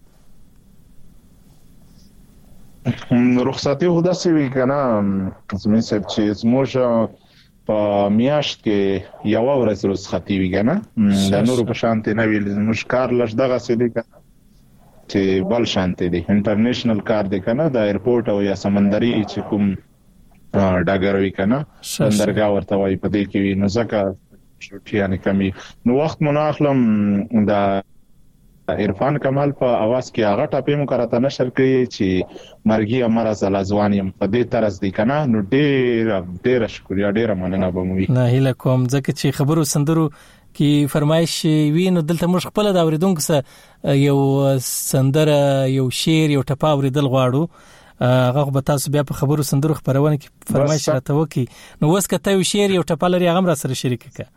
رخصتي خو داسې وي که نه زمین صاحب چې زموږ په میاشت کې یوه ورځ رخصتي وي که نه د نورو په شانتې نه وي. زموږ کار لږ دغسې دی که چې بل شانتې دی انټرنیشنل کار دی که نه د ایرپورټ او یا سمندري چې کوم ډګر وي که نه بندرګاه ورته وایي په دې کې وي نو ځکه شوټیانې کمي. نو وخت مو نه اخلم. د عرفان کمال په اواز کې هغه ټاپې مو کراته نشر کړي چې مرګي امر از الازوان یم په دې طرز دی که نه. نو ډېره ډېره شکریا ډېره مننه به مو وي. نه هیله کوم ځکه چې خبرو سندرو کې فرمایش وي نو دلته موږ خپل د اوریدونکو سره یو سندره یو شعر یو ټپه اوریدل غواړو. هغه به تاسو بیا په خبرو سندرو خبرونه کې فرمایش راته وکړي. نو اوس که ته یو شعر یو ټپه لري هغه هم را سره شریک کړه.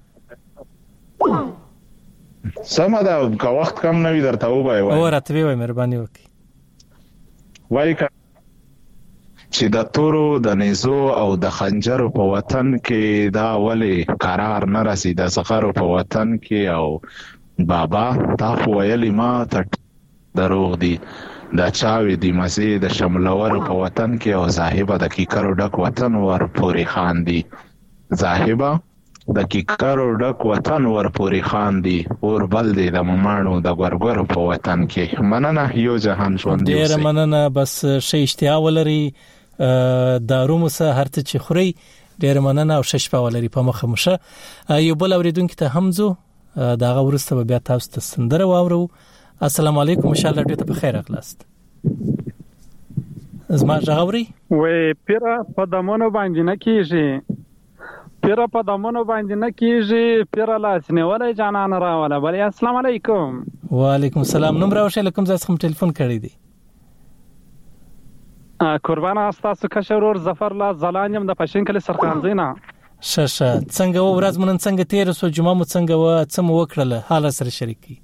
سمه ده که وخت کم نه وي درته ووایي. او راته ووایي مهرباني وکړي. وایي که چې د تورو د نیزو او د خنجرو په وطن کې دا ولې قرار نه رسي د زغرو په وطن کې. او بابا تا خو ویلي ما ته دروغ دي دا چاوي دی مزه د شملور په وطن کې. او زاهبه د کیکرو ډک وطن ور پوری خان دی. زاهبه د کیکرو ډک وطن ور پوری خان دی. اور بل دی د ممانو د ګورګورو په وطن کې. مننه یو جهان ژوند دی. ډیر مننه. بس شي اشتیا ولري دارو مسه هرته چې خوري. ډیر مننه او شش په ولري په مخه مشه. یو بل اوریدونکو ته همزو داغه ورسته بیا تاسو ته سندره واورو. السلام علیکم ان شاء الله ډېر په خیر اخلاص. زما ژغوري وې پیرا په دمنو باندې نه کیږي پیرا په دمنو باندې نه کیږي پیرا لاس نیولې جانان راواله. بل السلام علیکم. وعلیکم السلام. نوم راوښه لکم زاس کوم ټلیفون کړی دی؟ قربان استاسو کشرور ظفر لا زلانیم د پښین کلی سرخانزینا. ششه څنګه و ورځ مونږ څنګه تیر سو جمعه مو څنګه و څه مو وکړله حاله سره شریکي.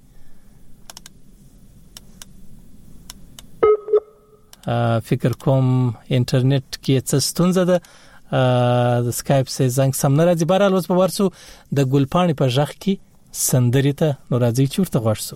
فکر کوم انټرنیټ کې څه ستونزه ده. د سکایپ سه زنګ سم نه راځي. بهرحال اوس په ورسو د ګلپاڼې په ژغ کې سندرې ته نو راځي چې ورته غوښسو.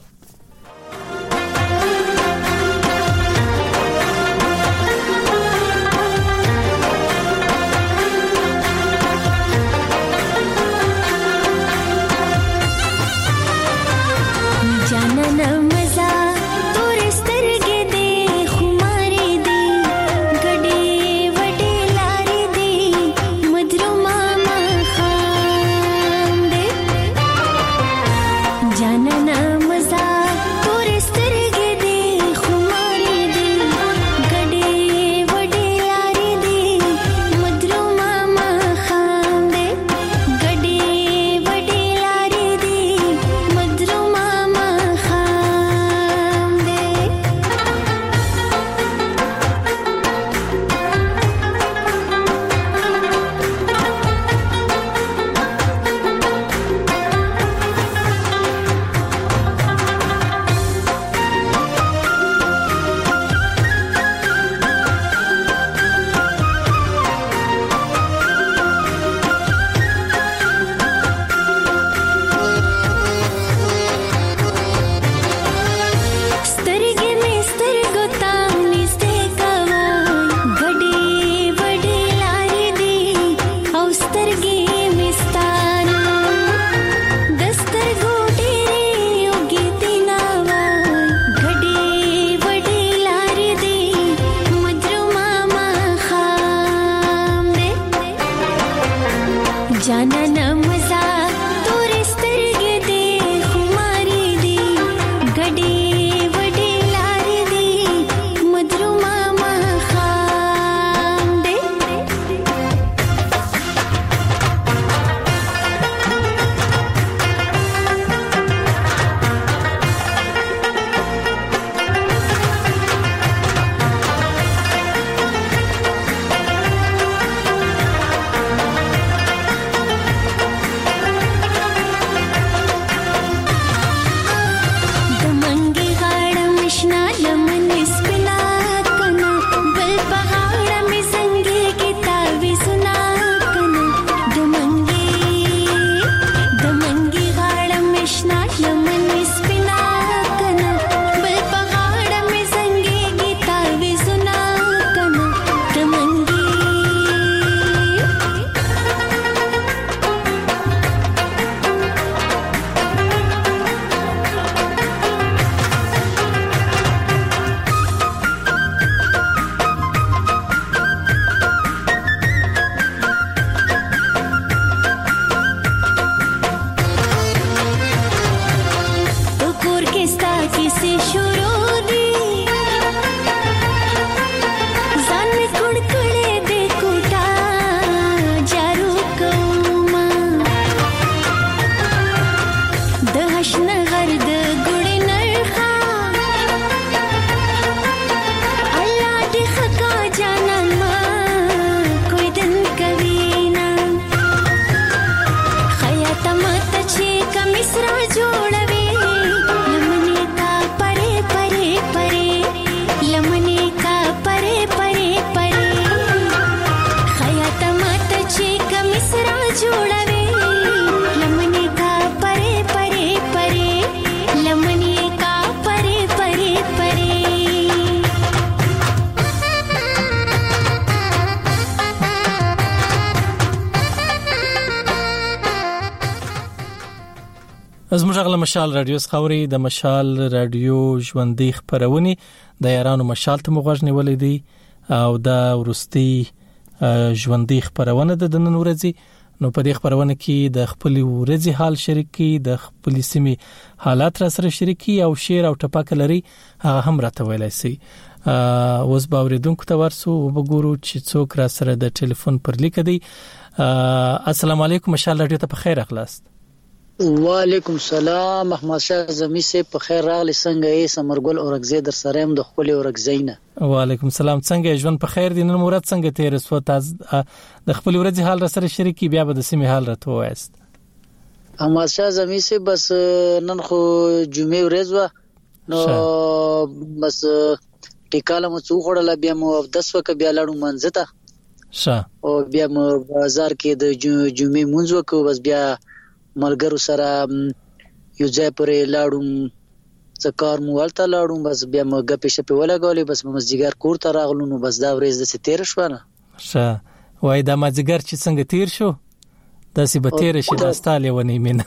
زموږ غل مشال رادیو خوري د مشال رادیو ژوندۍ خبرونه د یارانو مشال ته مغوښ نیولې دي او دا ورستي ژوندۍ خبرونه د نن ورځي نو په دې خبرونه کې د خپل ورځي حال شریکي د خپل سیمې حالات را سره شریکي او شعر او ټپک لري هغه هم راته ویلای شي اوس به اوریدونکو ته ورسو وګورو چې څوک را سره د ټلیفون پر لیک دی. السلام علیکم مشال رادیو ته په خیر اخلاص. وعلیکم السلام محمد شاه زمي سه په خیر راغلی څنګه یې سمرګل اورګزې در سره هم د خپل اورګزینه. وعلیکم السلام څنګه ژوند په خیر دي نن مراد څنګه تیر سو تاز د خپل ورځې حال را سره شریکي بیا به د سیمې حال راته وایست. محمد شاه زمي سه بس نن خو جمعې ورځ و نو بس ټیکاله مو څو خړل بیا مو دس وک بیا لاړو منځته شه او بیا مو بازار کې د جمعې مونږ وکړو بس بیا ملګرو سره یو ځای پرې لاړم څکار مو ولته لاړم بس بیا مو غپې شپې ولګولې بس مزدیګر کور ته راغلو نو بس دا ورځ د ستیر شو نه شه وای دا مزدیګر چې څنګه تیر شو داسې به تیر شي داستاله ونی مینه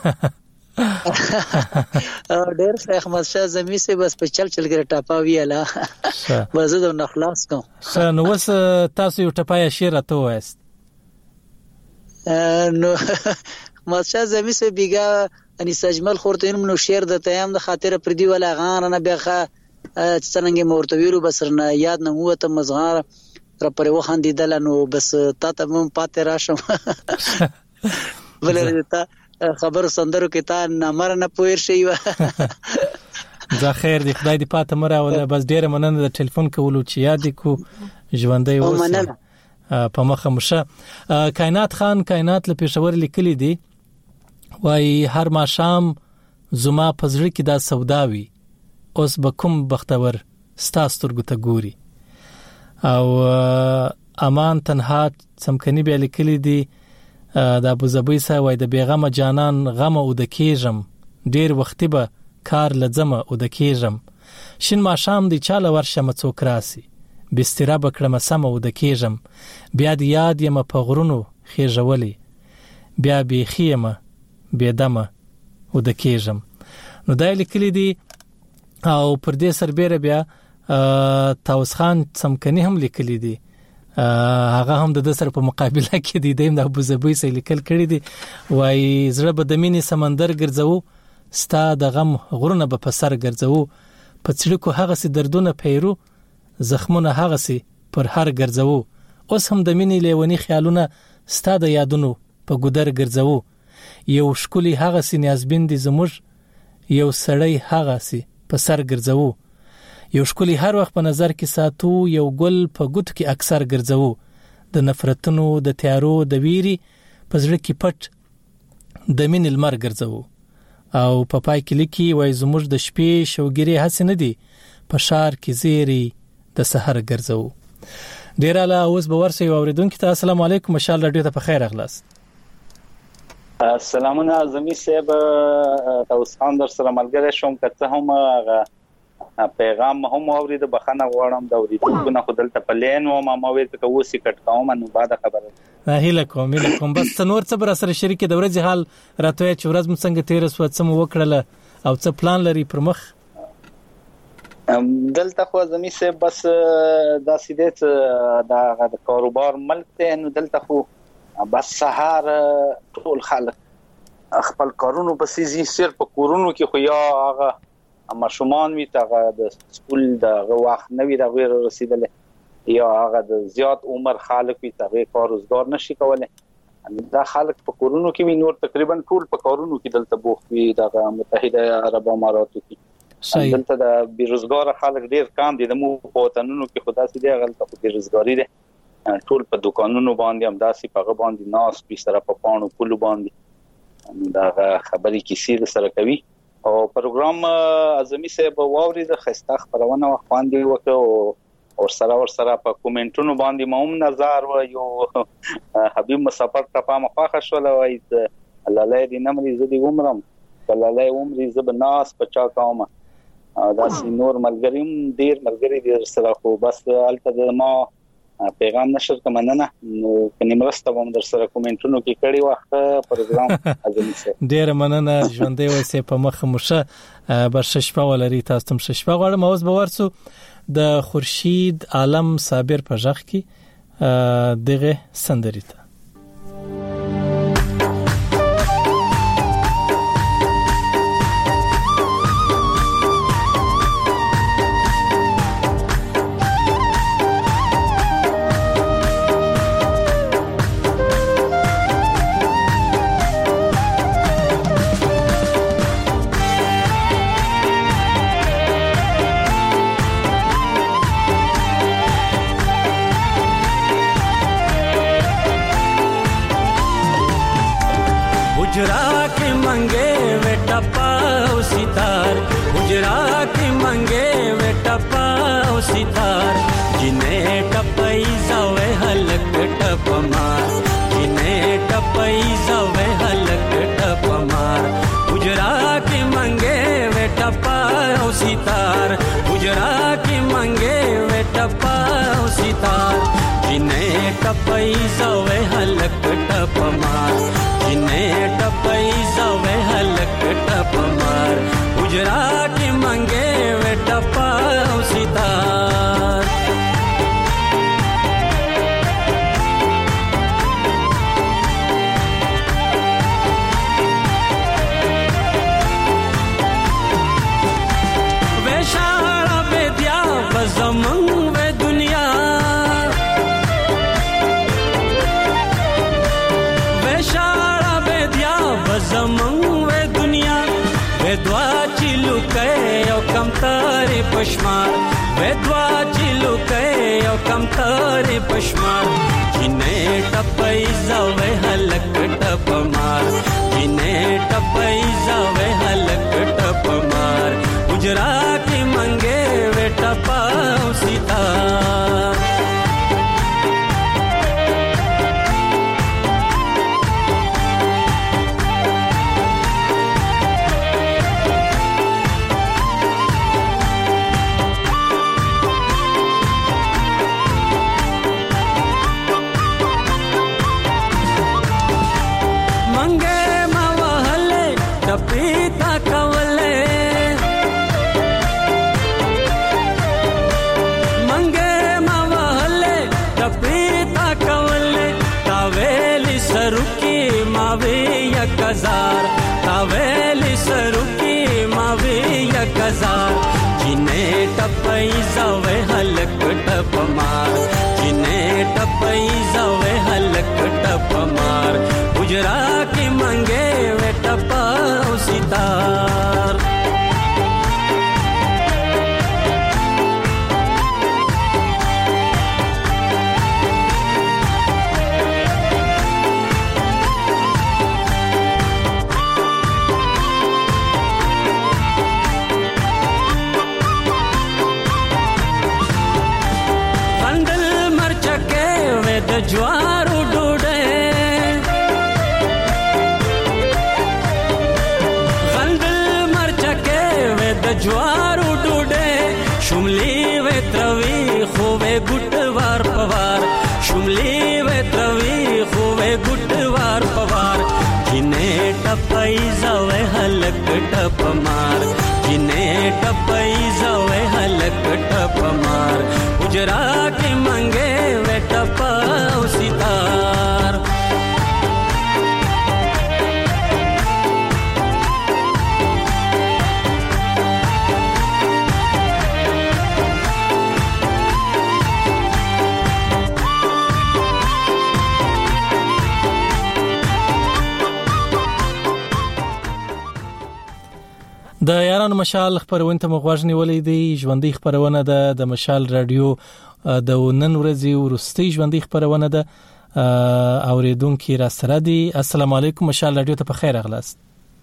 ډېر احمد شاه زمي سه بس په چل چل کې ټاپا ویاله بس د نخلاص کوم شه نو وس تاسو یو ټپایا شعر ته وایست نو ماشا زمي سه بیګا اني سجمل خورتين منو شعر د تیام د خاطر پردي ولا غان نه بخه څنګه مورته ویلو بسرنه یاد نه هو ته مزغار را پرې وخندیدل نو بس تا ته مم پاتې راشم ولرته خبر سندرو کې تا نمبر نه پویر شي و زه خیر دی خدای دې پاتې مراوله بس ډېر مننه د ټلیفون کولو چې یاد کو ژوندۍ اوسه په مخه مشه. کائنات خان کائنات له پېښور لیکلي دي وای هر ما شام زما پزړه کې دا سوداوي اوس به کوم بختور ستاسترګو ته ګوري او امان تنها سمکني به لیکلي دي د ابو زبی سا وای د بیغمه جانان غم او د کېجم ډیر وخت به کار لزمه او د کېجم شین ما شام دی چاله ورشه مڅوک راسي بستر بکړم سم او د کېجم بیا د یاد یم په غرونو خېژولې بیا به خېمه بیا دمه او د کېجم نو دا لیکلي دي او پر دې سربېره بیا تاوس خان سمکني هم لیکلي دي هغه هم د سر په مقابله کې دی د ابو زبی سې لیکل کړی دی وای زړه به د مینې سمندر ګرځو ستا د غم غرونه به په سر ګرځو په څړکو هغه سي دردونه پیرو زخمونه هغه سي پر هر ګرځو اوس هم د مینې لیونی خیالونه ستا د یادونو په ګودر ګرځو یو شکلی هغه سي نیازبین دي زموږ یو سړی هغه سي په سر ګرځو یو شکلی هر وخت په نظر کې ساتو یو ګل په ګوت کې اکثر ګرځو د نفرتونو د تیارو د ویری په زړه کې پټ د مين المر ګرځو او په پای کې لیکي وای زموږ د شپې شوګيري حسن دي په شار کې زیری د سحر ګرځو. ډیر اعلی اوس به ورسې اوریدونکو ته السلام علیکم مشال رادیو ته په خیر اغلاس. السلامونه زمي صاحب تاسو خان در سره ملګری شوم کته هم پیغام هم اورید بخنه غواړم دا اوریدونکو نه خدلته پلین و ما مو ویل ته وسی کټ کوم نو بعد خبره هیله کوم هیله کوم بس نور څه بر سره شریک د ورځ حال راته چې ورځ څنګه تیر سو څه مو وکړله او څه پلان لري پر مخ دلته خو زمي سه بس دا سیدت دا د کاروبار ملک ته نو دلته خو بس سهار ټول خلک خپل کارونو بس زی سر په کورونو کې خو یا هغه اما شومان وی تاغه د سکول د وخت نوې د غیر رسیدلې یا هغه د زیات عمر خلک وی تاغه کار روزګار نشي کولای دا خلک په کورونو کې وی نور تقریبا ټول په کارونو کې دلته بوخ وی د متحده عرب اماراتو کې دلته د بیروزګار خلک ډیر کم دي د مو په وطنونو کې خدا سي دی غلطه په بیروزګاری دي ټول په دکانونو باندې هم داسې په باندې ناس په سره په پانو پلو باندې دا خبرې کې سیر سره کوي او پروګرام اعظمي صاحب واوري د خسته خبرونه خواندي وکړو او سره ور سره په کومنټونو باندې موم نظر و یو حبيب مسافر ته په مخه شول وای الله دې نمرې زدي عمرم الله عمرې زب ناس پچا کوم دا سي نور ملګریم ډیر ملګری دې سره خو بس الته ما پیغام نشر کومنه نو کني مرسته هم در سره کومنټونو کې کړي واخه پروګرام اعظمي سه ډیر مننه ژوندې وسه په مخ مشه برششپه ولري تاسو تم ششپه غواړم اوس به ورسو د خورشید عالم صابر په ځخ کې دغه سندري ته पैसा वे हलक टप मार जिन्हें टपैसा वे हलक टप मार उजरा के मंगे वे टपा सितार वे शारा बेदिया बजमंग वे दुनिया زمون و دنیا و دوا چلو کې او کم تر پشمار و دوا چلو کې او کم تر پشمار جنې ټپای زاوې هلک ټپ مار جنې ټپای زاوې هلک ټپ مار اجرا کې منګې و ټپا ستار हजार कावेली सरुकी मावे एक हजार जिन्हें टपई जावे हलक टप मार जिन्हें टपई जावे हलक टप मार उजरा के मंगे वे टपा सितार ज्वारू डूडे गंदल मरचके वे द ज्वारू डूडे शुमली वे त्रवी खोवे गुटवार पवार शुमली वे त्रवी खोवे गुटवार पवार जिन्हें टपई जावे हलक टप मार जिन्हें टपई जावे हलक टप मार उजरा के मंगे वे टपा सितार د یارانو مشال خبرونه ته مغوښنی ولې دی ژوندۍ خبرونه ده د مشال رادیو د نن ورځې ورستي ژوندۍ خبرونه ده اوریدونکو را سره دي. السلام علیکم مشال رادیو ته په خیر اغلاست.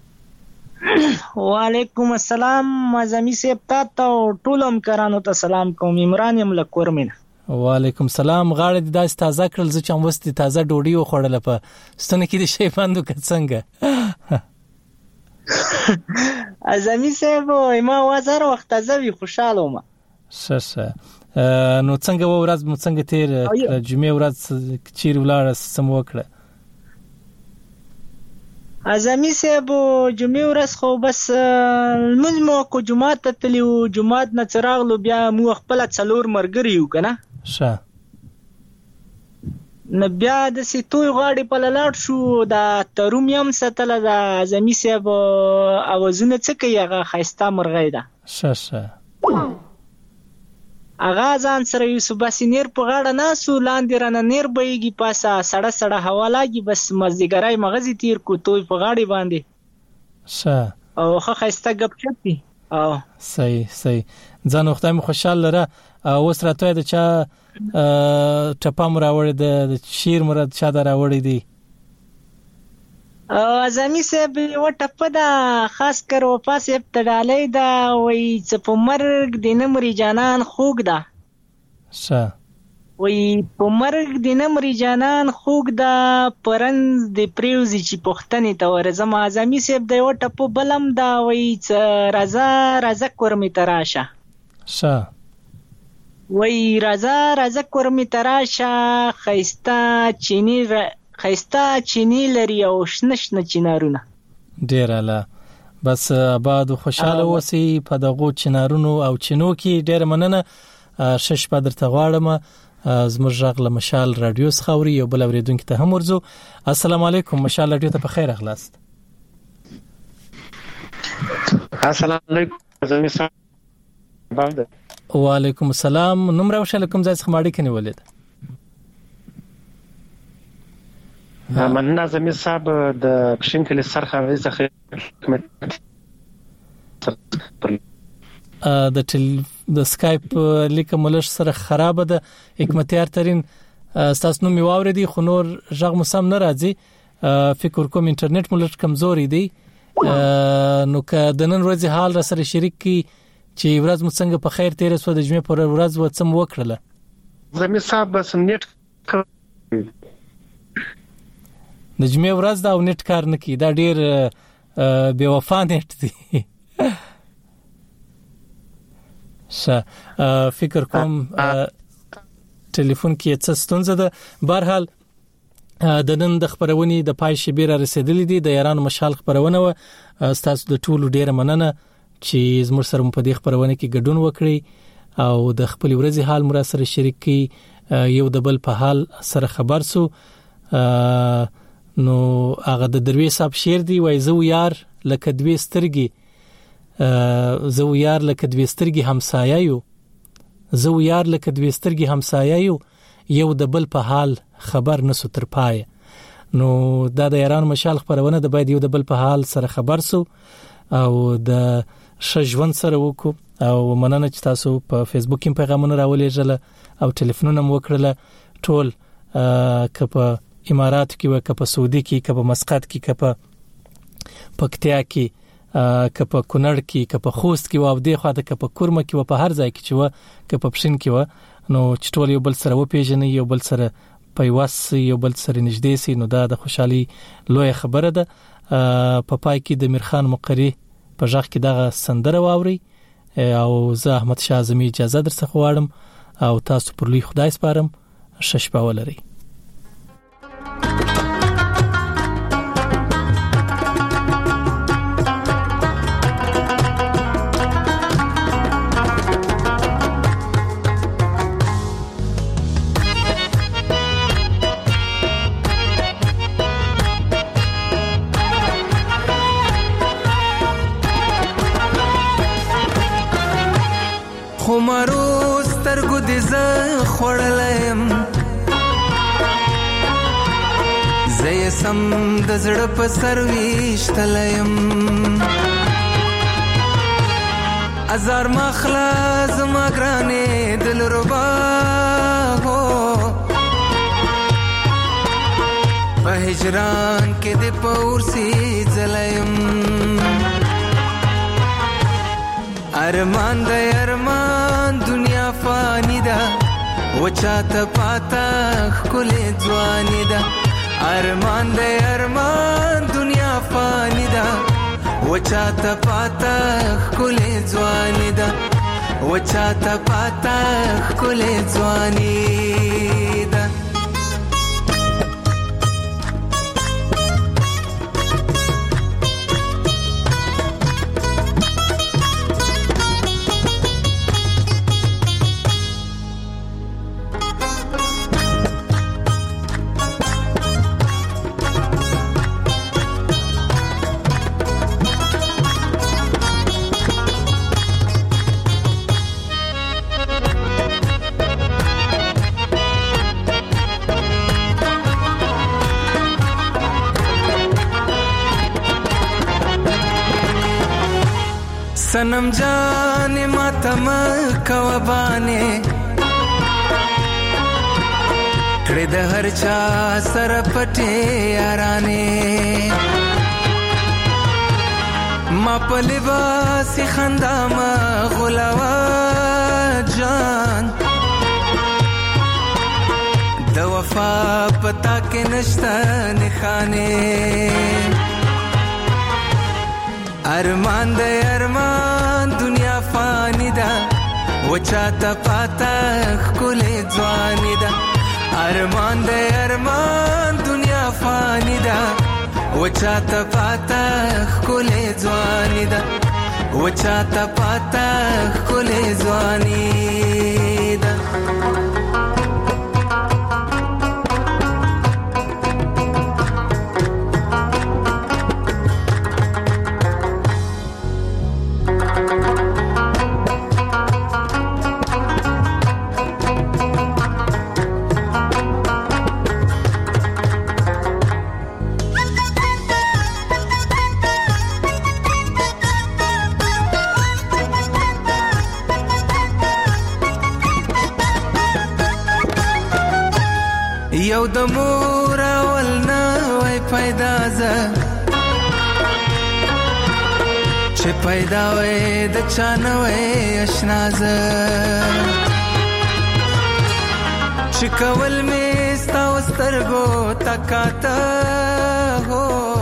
وعلیکم السلام مزمی سیب تاسو ټول همکارانو ته سلام کوم. عمران یم لکورمن. وعلیکم السلام. غاړه د داس تازه کړل چې هم وستي تازه ډوډۍ وخوړل په ستنه کې د شی باندې کڅنګ ازمی سیب ما وزر وخت زوی خوشاله ما. شه شه نو څنګه و ورځ مو څنګه تیر جمعې ورځ چیر ولاړ سم وکړه؟ اعظمي صاحب جمعې ورځ خو بس موږ مو کو جمعه ته تلو، جمعه نه چراغلو بیا مو خپل څلور مرګري یو کنه ښه نه بیا د سیتوي غاړي په لاړ شو دا ترومیم ستله د اعظمي صاحب اوازونه څه کوي هغه خيستا مرغۍ ده ښه ښه اغا ځان سره یوسف باسینیر په غاړه ناسو لاندې رانه نیر بېږي پاسه سړه سړه هوا لاګي بس مزدګرای مغزي تیر کو توي په غاړي باندې ښه او خو خيستا غب چپی او صحیح صحیح ځان وخت مې خوشاله لره اوس راته د چا ټپه مراوړې د شیر مراد چا دراوړې دي؟ اعظمي صاحب یو ټپه ده خاص کر وفا صاحب ته ډالۍ ده وایي چې په مرګ د نه مري جانان خوږ ده ښه وایي په مرګ د نه مري جانان خوږ ده پرنځ د پریوزي چې پښتنې ته ورځم. اعظمي صاحب د یو ټپه بلم ده وایي چې رضا رضا کورمې ته راشه ښه وایي رضا رضا کورمې ته راشه ښایسته چیني خيستا چینی لري او شنه شنه چنارونه ډیر اعلی بس آباد او خوشاله اوسئ په دغه چنارونو او چینو کې ډیر مننه شش په درته غواړم زموږ غږ له مشال رادیو څخه یو بل اوریدونکو ته هم ورزو. السلام علیکم مشال رادیو ته په خیر اخلاص. السلام علیکم زمي صاحب. وعلیکم السلام. نوم راوښه کوم ځای څخه ماړی کني ولید؟ مننه زمي صاحب د پښین کلی سرخوي څخه د ټل د سکایپ لیک ملش سره خراب ده حکمتیار ترين تاسو نو میواورې دي خو نور ژغ مسم نه راځي فکر کوم انټرنیټ ملش کمزوري دی نو که د نن ورځې حال را سره شریک کی چې ورځ مو څنګه په خیر تیر سو د جمعې پر ورځ و څم وکړه زمي صاحب بس نیټ د جمعې ورځ دا او نت کار نه کی دا ډیر بے وفا نت دی ش فکر کوم ټلیفون کې څه ستونزه ده. بهرحال د نن د خبرونې د پای شبیر رسیدلې دي د یارانو مشال خبرونه و تاسو د ټولو ډیر مننه چې زموږ سره په دې خبرونه کې ګډون وکړي او د خپل ورځې حال مر سره شریک کړي یو د بل په حال سره خبر سو. نو هغه د دروي صاحب شعر دی وای زو یار لکه دوی سترګي زو یار لکه دوی سترګي همسایه یو زو یار لکه دوی سترګي همسایه یو یو د بل په حال خبر نسو تر پای. نو دا د ایران مشال خبرونه د باید یو د بل په حال سره خبر سو او د شجون سره وکړو او مننه چې تاسو په فیسبوک کې پیغامونه راولېږل او ټلیفونونه مو وکړل ټول کپه امارات کې و کپه سعودي کې کپه مسقط کې کپه پکتیا کې کپه کونړ کې کپه خوست کې و او د خواته کپه کورمه کې و په هر ځای کې چې و کپه پښین کې و نو چټول یو بل سره و پیژنې یو بل سره پیواس یو بل سره نږدې سي نو دا د خوشحالي لوی خبره ده. په پای کې د میرخان مقری په ځخ کې دغه سندره واوري او زه احمد شاه اعظمي اجازه درڅخه غواړم او تاسو پر لوی خدای سپارم. شش په ولري. خمارو سترګو دې ز خړلم زې سم د زړه په سر ویشتلم ازار مخلا زما ګرانې دل ربا هو په هجران کې دې پورسي زلم ارمان د ارمان دنیا فانی ده وچا ته پاتا خلې ځواني ده ارمان د ارمان دنیا فانی ده وچا ته پاتا خلې ځواني ده وچاته پاتا ښکلې ځواني ده. सनम जाने मातम कवबाने कड़े द हर चा सर पटे याराने मा पलिबासी खंदा मा गुलावा जान द वफा पता के नश्ता निखाने अरमान दे अरमान दुनिया फानी दा वचाता पाता ख़ुले ज़वानी दा. अरमान दे अरमान दुनिया फानी दा वचाता पाता ख़ुले ज़वानी दा. वचाता पाता ख़ुले ज़वानी दा. یو د مور اول نه وای پیدا ز چې پیدا وای د چا نه وای آشنا ز چې کول می ستا سترګو تکاته هو